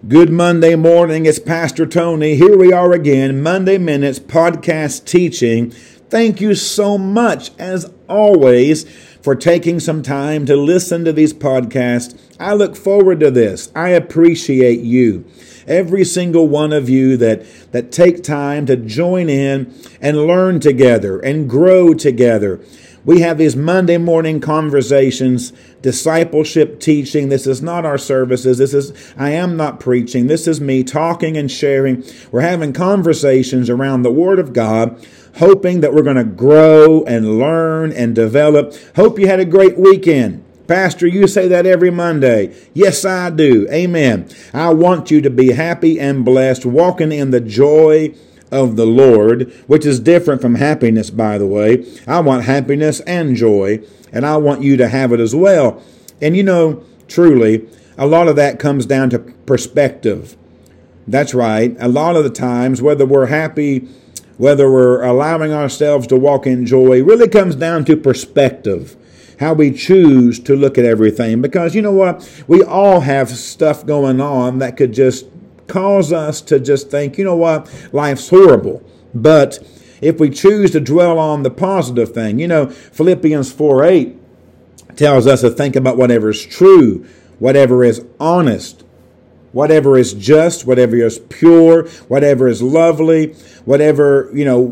Good Monday morning. It's Pastor Tony. Here we are again, Monday Minutes podcast teaching. Thank you so much, as always, for taking some time to listen to these podcasts. I look forward to this. I appreciate you. Every single one of you that take time to join in and learn together and grow together. We have these Monday morning conversations, discipleship teaching. This is not our services. I am not preaching. This is me talking and sharing. We're having conversations around the Word of God, hoping that we're going to grow and learn and develop. Hope you had a great weekend. Pastor, you say that every Monday. Yes, I do. Amen. I want you to be happy and blessed, walking in the joy of the Lord, which is different from happiness, by the way. I want happiness and joy, and I want you to have it as well. And truly, a lot of that comes down to perspective. That's right. A lot of the times, whether we're happy, whether we're allowing ourselves to walk in joy, really comes down to perspective. How we choose to look at everything. Because you know what? We all have stuff going on that could just cause us to just think, you know what, life's horrible. But if we choose to dwell on the positive thing, Philippians 4:8 tells us to think about whatever is true, whatever is honest, whatever is just, whatever is pure, whatever is lovely, whatever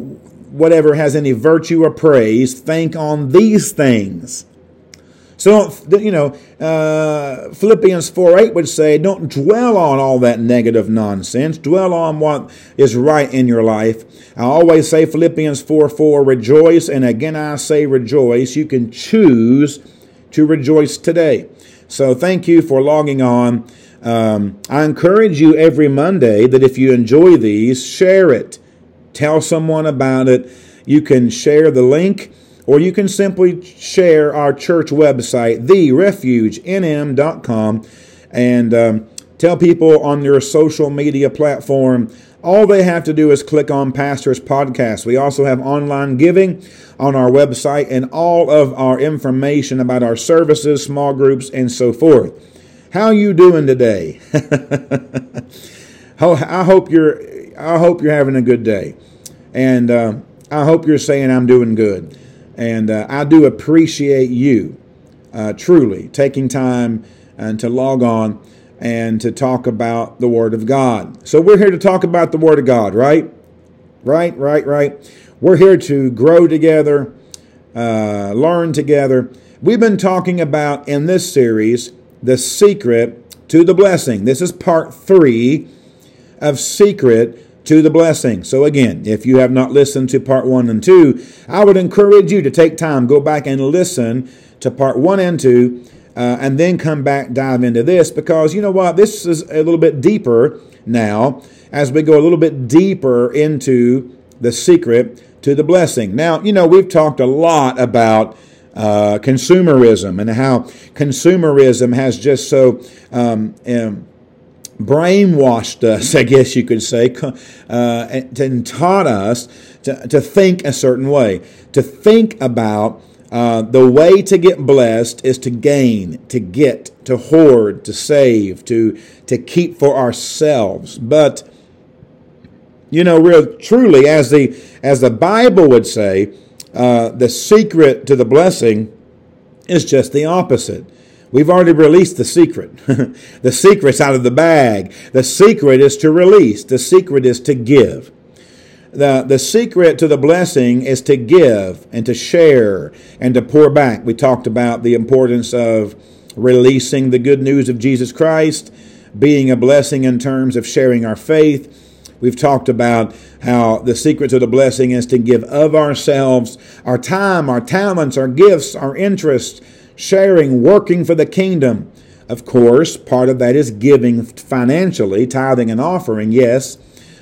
has any virtue or praise, think on these things. So, Philippians 4:8 would say, don't dwell on all that negative nonsense. Dwell on what is right in your life. I always say Philippians 4:4, rejoice. And again, I say rejoice. You can choose to rejoice today. So thank you for logging on. I encourage you every Monday that if you enjoy these, share it. Tell someone about it. You can share the link, or you can simply share our church website, therefugenm.com, and tell people on your social media platform. All they have to do is click on Pastor's Podcast. We also have online giving on our website and all of our information about our services, small groups, and so forth. How are you doing today? I hope you're having a good day, and I hope you're saying I'm doing good. And I do appreciate you truly taking time to log on and to talk about the Word of God. So we're here to talk about the Word of God, right? Right. We're here to grow together, learn together. We've been talking about in this series the secret to the blessing. This is part 3 of Secret to the Blessing. So again, if you have not listened to part 1 and 2, I would encourage you to take time, go back and listen to part 1 and 2, and then come back, dive into this, because you know what? This is a little bit deeper now as we go a little bit deeper into the secret to the blessing. Now, we've talked a lot about consumerism and how consumerism has just so brainwashed us, I guess you could say, and taught us to think a certain way, to think about the way to get blessed is to gain, to get, to hoard, to save, to keep for ourselves. But real truly, as the Bible would say, the secret to the blessing is just the opposite. We've already released the secret. The secret's out of the bag. The secret is to release. The secret is to give. The secret to the blessing is to give and to share and to pour back. We talked about the importance of releasing the good news of Jesus Christ, being a blessing in terms of sharing our faith. We've talked about how the secret to the blessing is to give of ourselves, our time, our talents, our gifts, our interests, sharing, working for the kingdom. Of course, part of that is giving financially, tithing and offering, yes.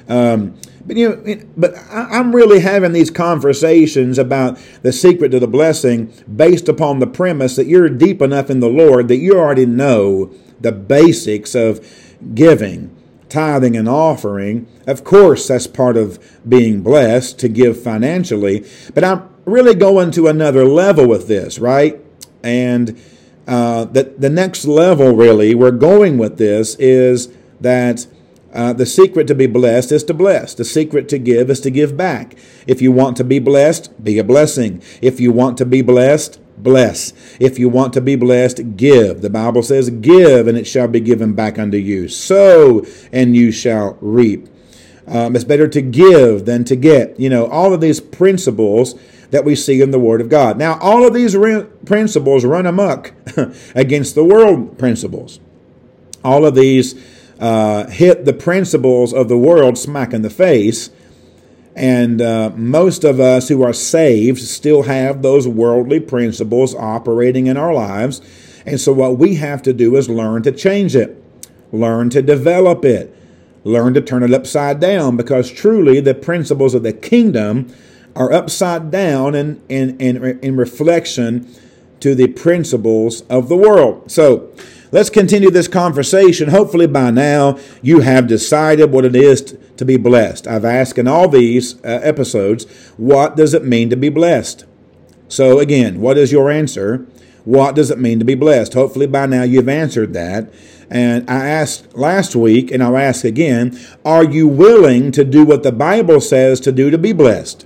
But I'm really having these conversations about the secret to the blessing based upon the premise that you're deep enough in the Lord that you already know the basics of giving, tithing and offering. Of course, that's part of being blessed, to give financially. But I'm really going to another level with this, right? And the next level, really, we're going with this is that the secret to be blessed is to bless. The secret to give is to give back. If you want to be blessed, be a blessing. If you want to be blessed, bless. If you want to be blessed, give. The Bible says, give, and it shall be given back unto you. Sow, and you shall reap. It's better to give than to get. All of these principles that we see in the Word of God. Now, all of these principles run amok against the world principles. All of these hit the principles of the world smack in the face. And most of us who are saved still have those worldly principles operating in our lives. And so what we have to do is learn to change it, learn to develop it, learn to turn it upside down, because truly the principles of the kingdom are upside down in reflection to the principles of the world. So let's continue this conversation. Hopefully by now you have decided what it is to be blessed. I've asked in all these episodes, what does it mean to be blessed? So again, what is your answer? What does it mean to be blessed? Hopefully by now you've answered that. And I asked last week, and I'll ask again, are you willing to do what the Bible says to do to be blessed?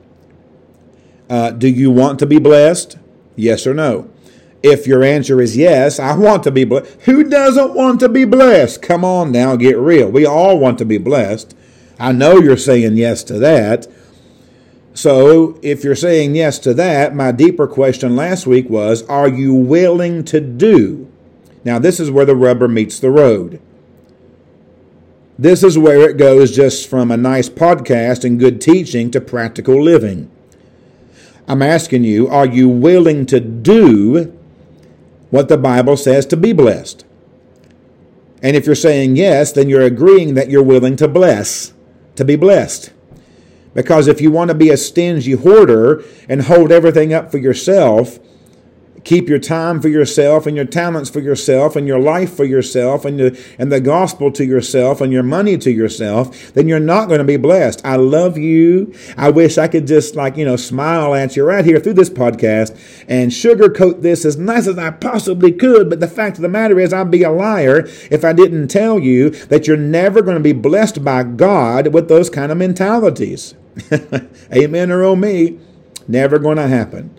Do you want to be blessed? Yes or no? If your answer is yes, I want to be blessed. Who doesn't want to be blessed? Come on now, get real. We all want to be blessed. I know you're saying yes to that. So if you're saying yes to that, my deeper question last week was, are you willing to do? Now, this is where the rubber meets the road. This is where it goes just from a nice podcast and good teaching to practical living. I'm asking you, are you willing to do what the Bible says to be blessed? And if you're saying yes, then you're agreeing that you're willing to bless, to be blessed. Because if you want to be a stingy hoarder and hold everything up for yourself, keep your time for yourself and your talents for yourself and your life for yourself and the gospel to yourself and your money to yourself, then you're not going to be blessed. I love you. I wish I could just smile at you right here through this podcast and sugarcoat this as nice as I possibly could. But the fact of the matter is I'd be a liar if I didn't tell you that you're never going to be blessed by God with those kind of mentalities. Amen or oh me. Never going to happen.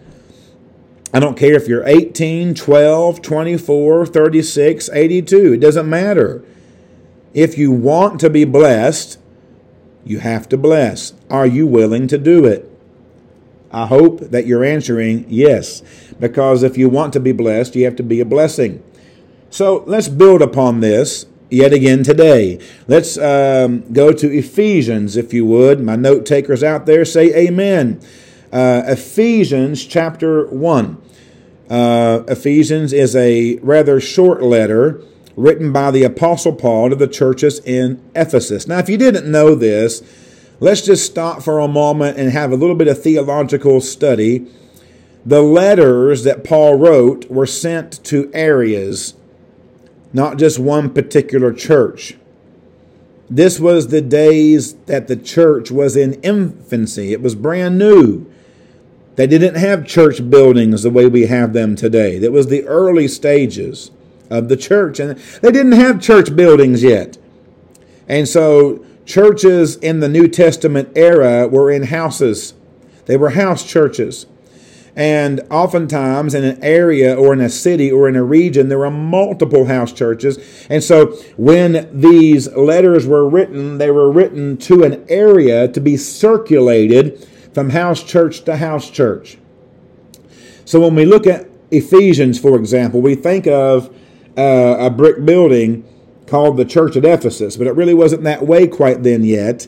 I don't care if you're 18, 12, 24, 36, 82. It doesn't matter. If you want to be blessed, you have to bless. Are you willing to do it? I hope that you're answering yes, because if you want to be blessed, you have to be a blessing. So let's build upon this yet again today. Let's go to Ephesians, if you would. My note takers out there, say amen. Ephesians chapter 1. Ephesians is a rather short letter written by the Apostle Paul to the churches in Ephesus. Now, if you didn't know this, let's just stop for a moment and have a little bit of theological study. The letters that Paul wrote were sent to areas, not just one particular church. This was the days that the church was in infancy. It was brand new. They didn't have church buildings the way we have them today. That was the early stages of the church. And they didn't have church buildings yet. And so churches in the New Testament era were in houses. They were house churches. And oftentimes in an area or in a city or in a region, there were multiple house churches. And so when these letters were written, they were written to an area to be circulated from house church to house church. So when we look at Ephesians, for example, we think of a brick building called the church at Ephesus, but it really wasn't that way quite then yet.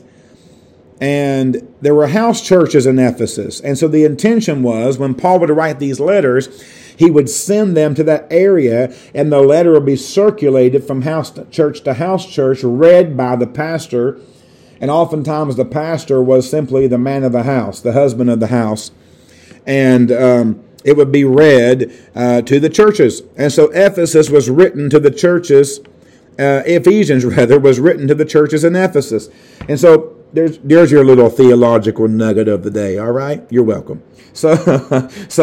And there were house churches in Ephesus. And so the intention was when Paul would write these letters, he would send them to that area, and the letter would be circulated from house to house church, read by the pastor. And oftentimes the pastor was simply the man of the house, the husband of the house. And it would be read to the churches. And so Ephesus was written to the churches, Ephesians rather, was written to the churches in Ephesus. And so there's your little theological nugget of the day, all right? You're welcome. So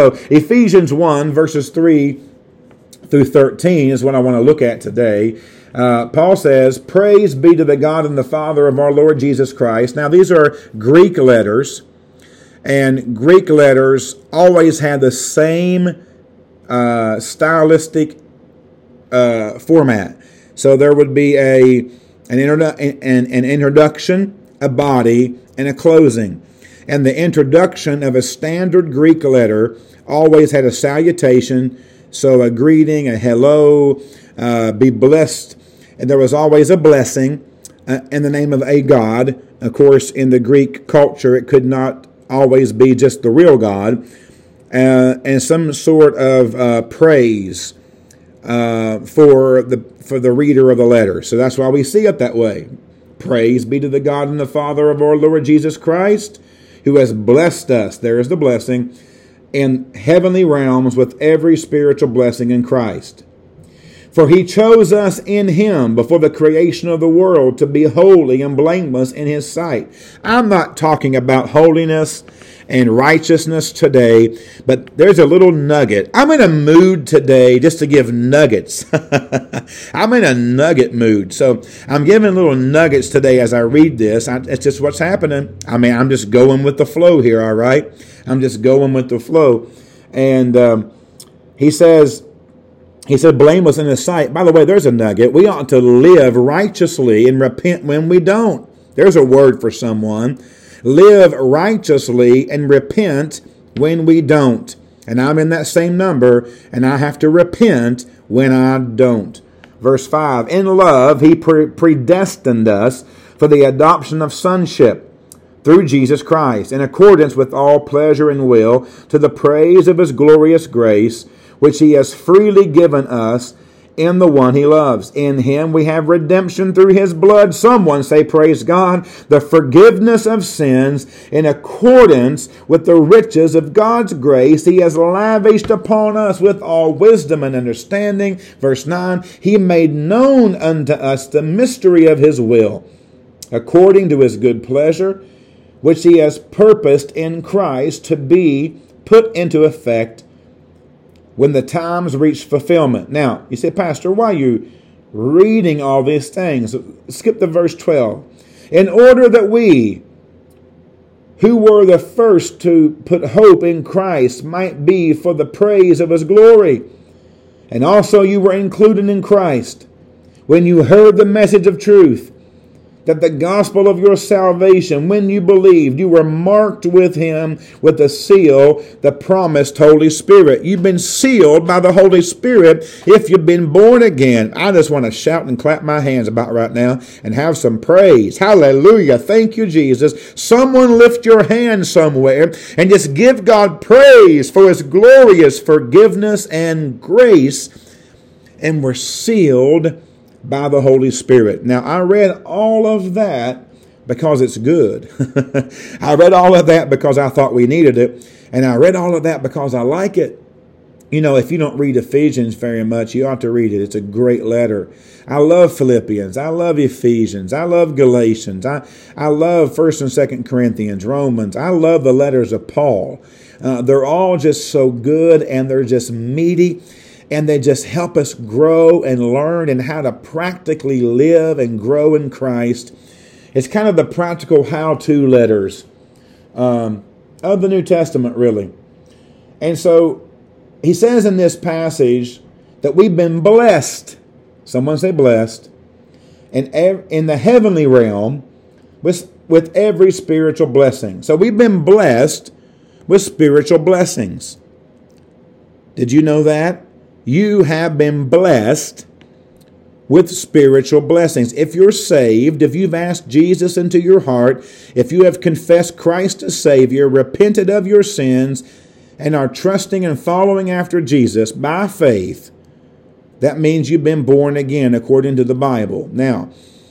Ephesians 1, verses 3 through 13 is what I want to look at today. Paul says, "Praise be to the God and the Father of our Lord Jesus Christ." Now, these are Greek letters, and Greek letters always had the same stylistic format. So there would be an introduction, a body, and a closing. And the introduction of a standard Greek letter always had a salutation, so a greeting, a hello, be blessed. And there was always a blessing in the name of a God. Of course, in the Greek culture, it could not always be just the real God. And some sort of praise for the reader of the letter. So that's why we see it that way. Praise be to the God and the Father of our Lord Jesus Christ, who has blessed us, there is the blessing, in heavenly realms with every spiritual blessing in Christ. For he chose us in him before the creation of the world to be holy and blameless in his sight. I'm not talking about holiness and righteousness today, but there's a little nugget. I'm in a mood today just to give nuggets. I'm in a nugget mood. So I'm giving little nuggets today as I read this. It's just what's happening. I mean, I'm just going with the flow here, all right? I'm just going with the flow. And he said, blameless in his sight. By the way, there's a nugget. We ought to live righteously and repent when we don't. There's a word for someone. Live righteously and repent when we don't. And I'm in that same number, and I have to repent when I don't. Verse 5, in love, he predestined us for the adoption of sonship through Jesus Christ, in accordance with all pleasure and will, to the praise of his glorious grace, which he has freely given us in the one he loves. In him we have redemption through his blood. Someone say, praise God, the forgiveness of sins in accordance with the riches of God's grace he has lavished upon us with all wisdom and understanding. Verse 9, he made known unto us the mystery of his will, according to his good pleasure, which he has purposed in Christ to be put into effect when the times reach fulfillment. Now, you say, Pastor, why are you reading all these things? Skip to verse 12. In order that we, who were the first to put hope in Christ, might be for the praise of his glory. And also you were included in Christ when you heard the message of truth, that the gospel of your salvation, when you believed, you were marked with him with the seal, the promised Holy Spirit. You've been sealed by the Holy Spirit if you've been born again. I just want to shout and clap my hands about right now and have some praise. Hallelujah. Thank you, Jesus. Someone lift your hand somewhere and just give God praise for his glorious forgiveness and grace. And we're sealed by the Holy Spirit. Now, I read all of that because it's good. I read all of that because I thought we needed it. And I read all of that because I like it. You know, if you don't read Ephesians very much, you ought to read it. It's a great letter. I love Philippians. I love Ephesians. I love Galatians. I love 1st and 2nd Corinthians, Romans. I love the letters of Paul. They're all just so good, and they're just meaty. And they just help us grow and learn and how to practically live and grow in Christ. It's kind of the practical how-to letters of the New Testament, really. And so he says in this passage that we've been blessed. Someone say blessed. And in the heavenly realm with every spiritual blessing. So we've been blessed with spiritual blessings. Did you know that? You have been blessed with spiritual blessings. If you're saved, if you've asked Jesus into your heart, if you have confessed Christ as Savior, repented of your sins, and are trusting and following after Jesus by faith, that means you've been born again according to the Bible. Now,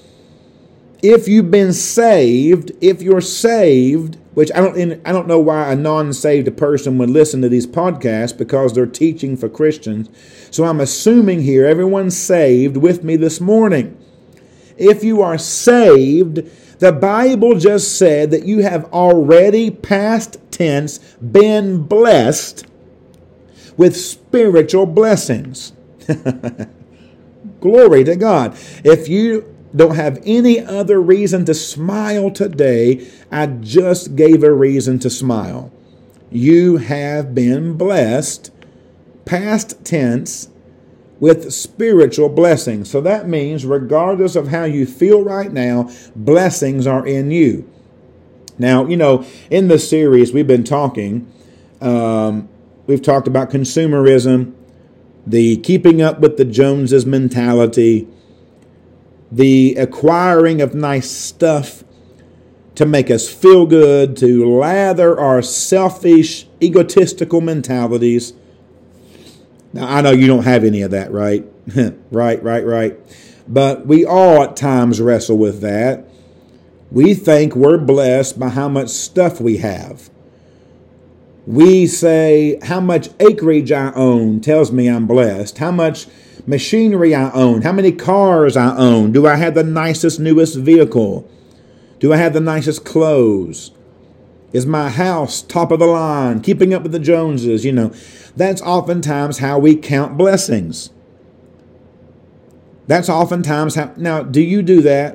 if you've been saved, if you're saved, which I don't know why a non-saved person would listen to these podcasts, because they're teaching for Christians. So I'm assuming here everyone's saved with me this morning. If you are saved, the Bible just said that you have already, past tense, been blessed with spiritual blessings. Glory to God. If you don't have any other reason to smile today, I just gave a reason to smile. You have been blessed, past tense, with spiritual blessings. So that means regardless of how you feel right now, blessings are in you. Now, in this series we've been talking, we've talked about consumerism, the keeping up with the Joneses mentality, the acquiring of nice stuff to make us feel good, to lather our selfish, egotistical mentalities. Now, I know you don't have any of that, right? Right. But we all at times wrestle with that. We think we're blessed by how much stuff we have. We say how much acreage I own tells me I'm blessed. How much machinery I own. How many cars I own. Do I have the nicest, newest vehicle? Do I have the nicest clothes? Is my house top of the line? Keeping up with the Joneses? That's oftentimes how we count blessings. That's oftentimes how. Now, do you do that?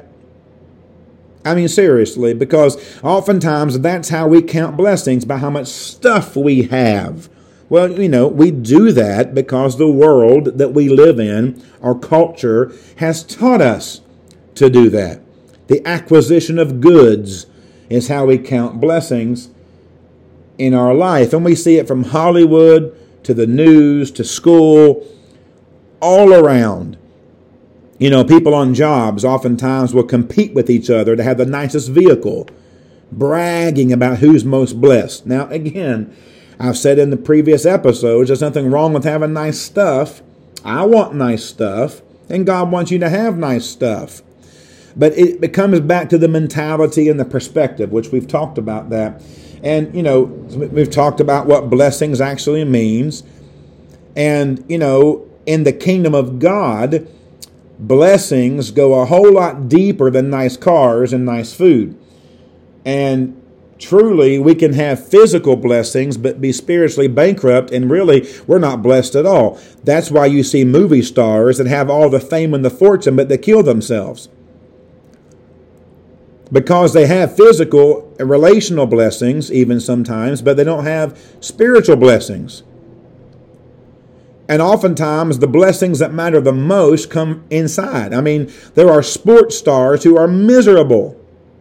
I mean, seriously, because oftentimes that's how we count blessings, by how much stuff we have. Well, we do that because the world that we live in, our culture, has taught us to do that. The acquisition of goods is how we count blessings in our life. And we see it from Hollywood to the news to school, all around. People on jobs oftentimes will compete with each other to have the nicest vehicle, bragging about who's most blessed. Now, again, I've said in the previous episodes, there's nothing wrong with having nice stuff. I want nice stuff, and God wants you to have nice stuff. But it comes back to the mentality and the perspective, which we've talked about that. And, we've talked about what blessings actually means. And, in the kingdom of God, blessings go a whole lot deeper than nice cars and nice food. And truly, we can have physical blessings, but be spiritually bankrupt, and really, we're not blessed at all. That's why you see movie stars that have all the fame and the fortune, but they kill themselves. Because they have physical and relational blessings, even sometimes, but they don't have spiritual blessings. And oftentimes, the blessings that matter the most come inside. I mean, there are sports stars who are miserable.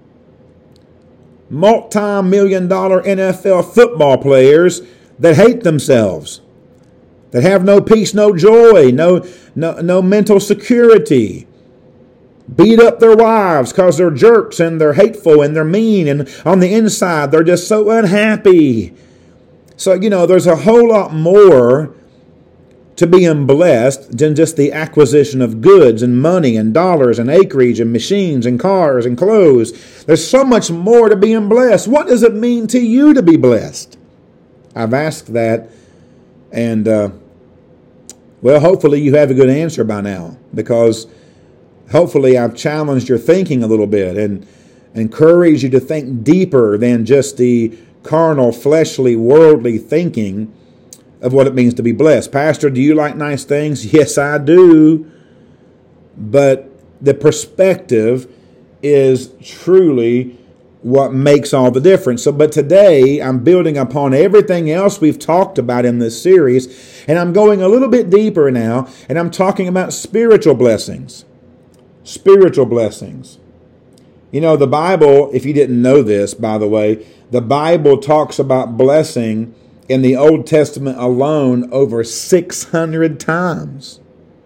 Multi-million-dollar NFL football players that hate themselves, that have no peace, no joy, no mental security. Beat up their wives because they're jerks and they're hateful and they're mean, and on the inside they're just so unhappy. So, there's a whole lot more to being blessed than just the acquisition of goods and money and dollars and acreage and machines and cars and clothes. There's so much more to being blessed. What does it mean to you to be blessed? I've asked that, and hopefully you have a good answer by now, because hopefully I've challenged your thinking a little bit and encouraged you to think deeper than just the carnal, fleshly, worldly thinking of what it means to be blessed. Pastor, do you like nice things? Yes, I do. But the perspective is truly what makes all the difference. But today I'm building upon everything else we've talked about in this series, and I'm going a little bit deeper now, and I'm talking about spiritual blessings. Spiritual blessings. The Bible, if you didn't know this, by the way, the Bible talks about blessing in the Old Testament alone over 600 times.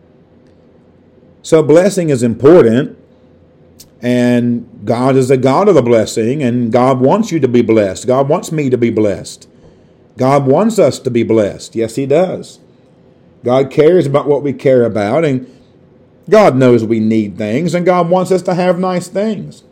So blessing is important, and God is a God of the blessing, and God wants you to be blessed. God wants me to be blessed. God wants us to be blessed. Yes, He does. God cares about what we care about, and God knows we need things, and God wants us to have nice things.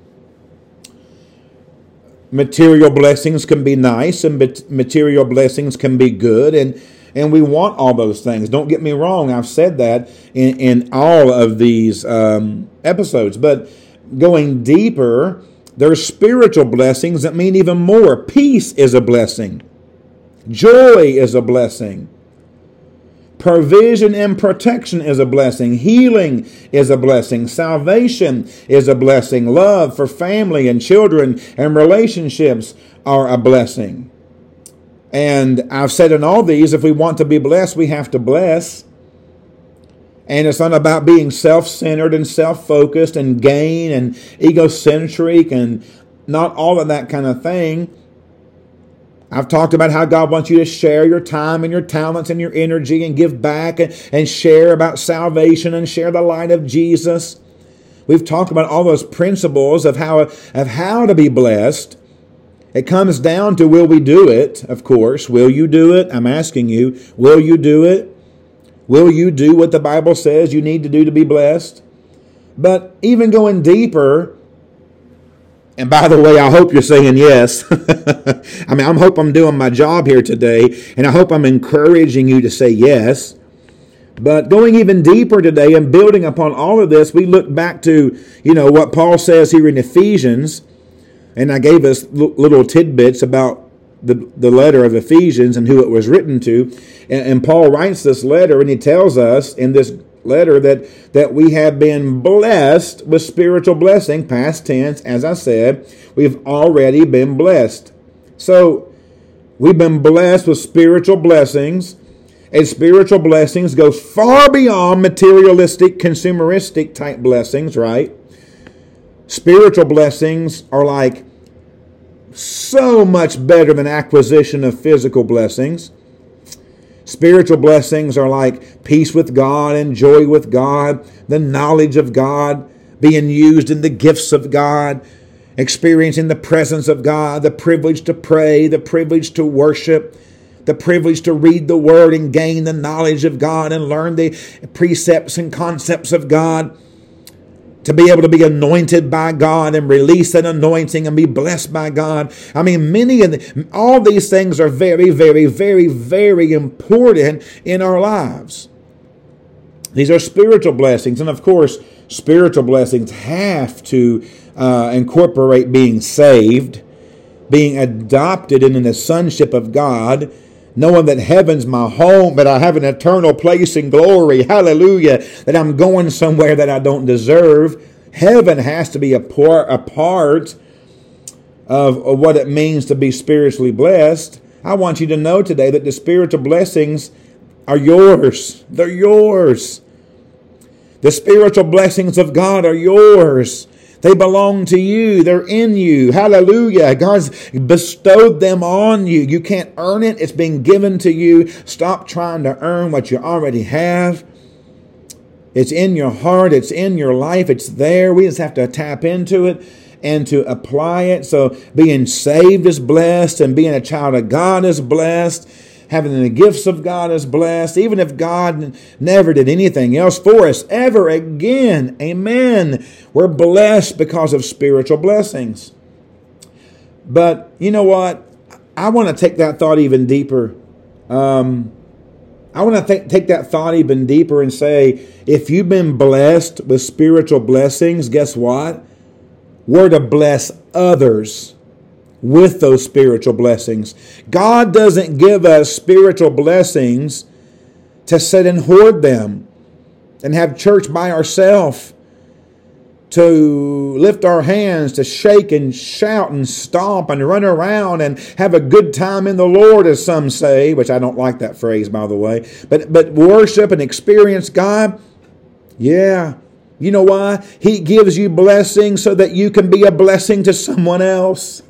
Material blessings can be nice, and material blessings can be good, and we want all those things. Don't get me wrong, I've said that in all of these episodes. But going deeper, there's spiritual blessings that mean even more. Peace is a blessing. Joy is a blessing. Provision and protection is a blessing. Healing is a blessing. Salvation is a blessing. Love for family and children and relationships are a blessing. And I've said in all these, if we want to be blessed, we have to bless. And it's not about being self-centered and self-focused and gain and egocentric and not all of that kind of thing. I've talked about how God wants you to share your time and your talents and your energy and give back and share about salvation and share the light of Jesus. We've talked about all those principles of how to be blessed. It comes down to, will we do it? Of course. Will you do it? I'm asking you, will you do it? Will you do what the Bible says you need to do to be blessed? But even going deeper, and by the way, I hope you're saying yes. I hope I'm doing my job here today, and I hope I'm encouraging you to say yes. But going even deeper today and building upon all of this, we look back to, what Paul says here in Ephesians. And I gave us little tidbits about the letter of Ephesians and who it was written to. And Paul writes this letter, and he tells us in this letter that we have been blessed with spiritual blessing, past tense, as I said. We've already been blessed. So we've been blessed with spiritual blessings. And spiritual blessings go far beyond materialistic, consumeristic type blessings, right? Spiritual blessings are like so much better than acquisition of physical blessings. Spiritual blessings are like peace with God and joy with God, the knowledge of God, being used in the gifts of God, experiencing the presence of God, the privilege to pray, the privilege to worship, the privilege to read the Word and gain the knowledge of God and learn the precepts and concepts of God. To be able to be anointed by God and release an anointing and be blessed by God. All these things are very, very, very, very important in our lives. These are spiritual blessings. And of course, spiritual blessings have to incorporate being saved, being adopted into the sonship of God, knowing that heaven's my home, but I have an eternal place in glory. Hallelujah. That I'm going somewhere that I don't deserve. Heaven has to be a part of what it means to be spiritually blessed. I want you to know today that the spiritual blessings are yours. They're yours. The spiritual blessings of God are yours. They belong to you. They're in you. Hallelujah. God's bestowed them on you. You can't earn it. It's been given to you. Stop trying to earn what you already have. It's in your heart. It's in your life. It's there. We just have to tap into it and to apply it. So being saved is blessed, and being a child of God is blessed. Having the gifts of God is blessed, even if God never did anything else for us ever again. Amen. We're blessed because of spiritual blessings. But you know what? I want to take that thought even deeper. I want to take that thought even deeper and say, if you've been blessed with spiritual blessings, guess what? We're to bless others with those spiritual blessings. God doesn't give us spiritual blessings to sit and hoard them and have church by ourselves, to lift our hands, to shake and shout and stomp and run around and have a good time in the Lord, as some say, which I don't like that phrase, by the way. But worship and experience God, yeah. You know why? He gives you blessings so that you can be a blessing to someone else.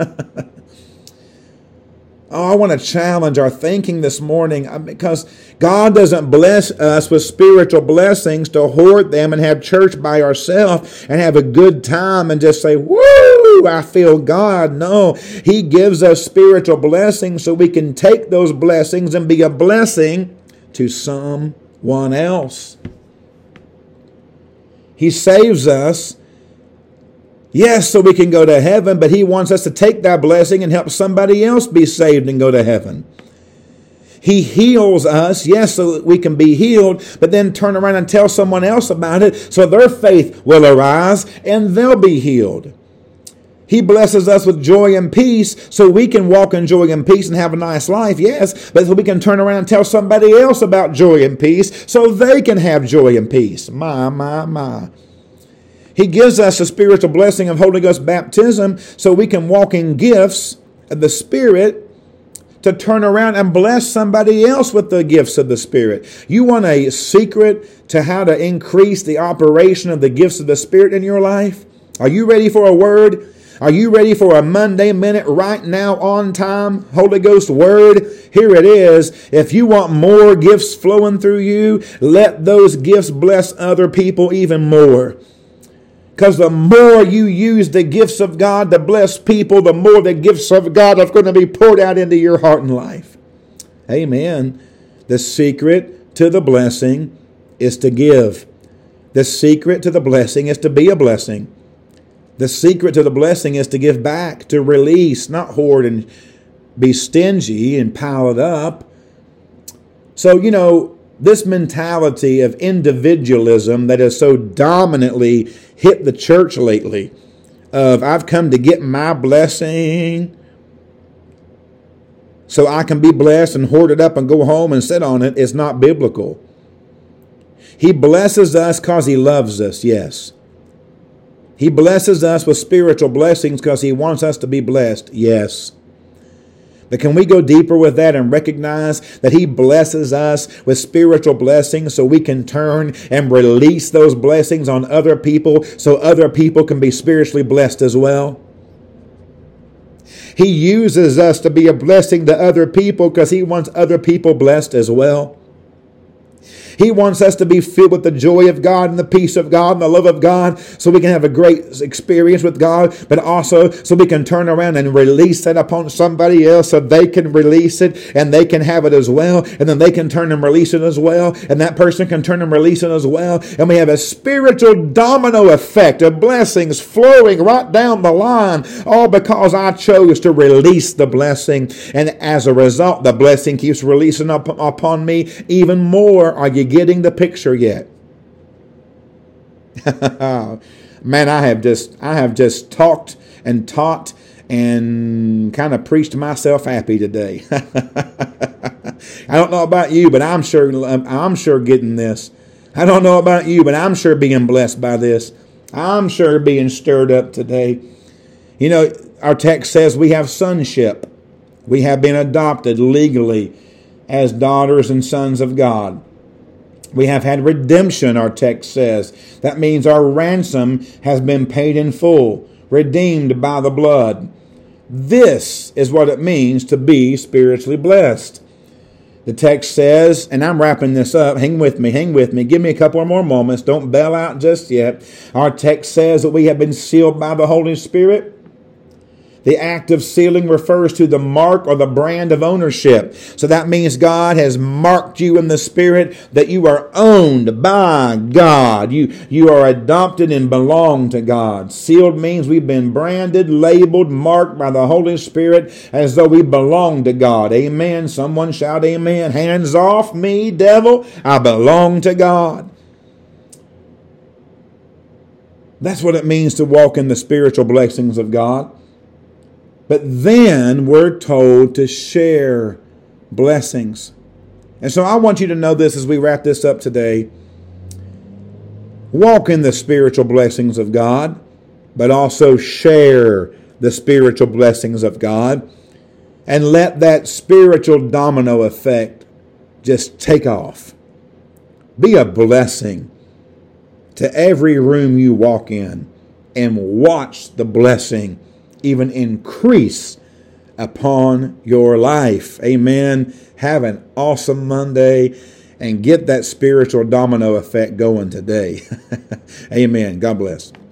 I want to challenge our thinking this morning, because God doesn't bless us with spiritual blessings to hoard them and have church by ourselves and have a good time and just say, woo, I feel God. No, He gives us spiritual blessings so we can take those blessings and be a blessing to someone else. He saves us, yes, so we can go to heaven, but He wants us to take that blessing and help somebody else be saved and go to heaven. He heals us, yes, so that we can be healed, but then turn around and tell someone else about it so their faith will arise and they'll be healed. He blesses us with joy and peace so we can walk in joy and peace and have a nice life, yes, but so we can turn around and tell somebody else about joy and peace so they can have joy and peace. My. He gives us a spiritual blessing of Holy Ghost baptism so we can walk in gifts of the Spirit to turn around and bless somebody else with the gifts of the Spirit. You want a secret to how to increase the operation of the gifts of the Spirit in your life? Are you ready for a word? Are you ready for a Monday Minute right now on time Holy Ghost word? Here it is. If you want more gifts flowing through you, let those gifts bless other people even more. Because the more you use the gifts of God to bless people, the more the gifts of God are going to be poured out into your heart and life. Amen. The secret to the blessing is to give. The secret to the blessing is to be a blessing. The secret to the blessing is to give back, to release, not hoard and be stingy and pile it up. So, this mentality of individualism that has so dominantly hit the church lately, of I've come to get my blessing so I can be blessed and hoard it up and go home and sit on it, is not biblical. He blesses us because He loves us, yes. He blesses us with spiritual blessings because He wants us to be blessed, yes. But can we go deeper with that and recognize that He blesses us with spiritual blessings so we can turn and release those blessings on other people so other people can be spiritually blessed as well? He uses us to be a blessing to other people because He wants other people blessed as well. He wants us to be filled with the joy of God and the peace of God and the love of God so we can have a great experience with God, but also so we can turn around and release that upon somebody else so they can release it and they can have it as well, and then they can turn and release it as well, and that person can turn and release it as well, and we have a spiritual domino effect of blessings flowing right down the line, all because I chose to release the blessing, and as a result, the blessing keeps releasing upon me even more. Are you getting the picture yet? Man, I have just talked and taught and kind of preached myself happy today. I don't know about you, but I'm sure getting this. I don't know about you, but I'm sure being blessed by this. I'm sure being stirred up today. Our text says we have sonship. We have been adopted legally as daughters and sons of God. We have had redemption, our text says. That means our ransom has been paid in full, redeemed by the blood. This is what it means to be spiritually blessed. The text says, and I'm wrapping this up, hang with me, give me a couple more moments, don't bail out just yet. Our text says that we have been sealed by the Holy Spirit. The act of sealing refers to the mark or the brand of ownership. So that means God has marked you in the Spirit, that you are owned by God. You are adopted and belong to God. Sealed means we've been branded, labeled, marked by the Holy Spirit as though we belong to God. Amen. Someone shout amen. Hands off me, devil. I belong to God. That's what it means to walk in the spiritual blessings of God. But then we're told to share blessings. And so I want you to know this as we wrap this up today. Walk in the spiritual blessings of God, but also share the spiritual blessings of God. And let that spiritual domino effect just take off. Be a blessing to every room you walk in and watch the blessing even increase upon your life. Amen. Have an awesome Monday and get that spiritual domino effect going today. Amen. God bless.